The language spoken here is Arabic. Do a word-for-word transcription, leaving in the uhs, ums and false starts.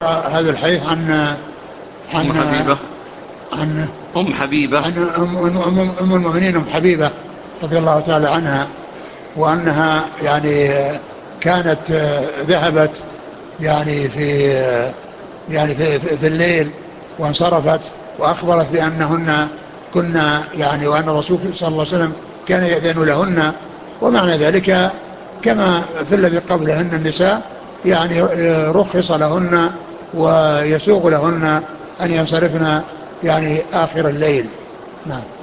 هذا الحديث عن أم عن حبيبة عن أم حبيبة عن أم, أم, أم المؤمنين أم حبيبة رضي الله تعالى عنها، وأنها يعني كانت ذهبت يعني في يعني في, في, في الليل وانصرفت، وأخبرت بأنهن كنا يعني وأن الرسول صلى الله عليه وسلم كان يأذن لهن. ومعنى ذلك كما في الذي قبلهن النساء يعني رخص لهن ويسوغ لهن أن ينصرفن يعني آخر الليل. نعم.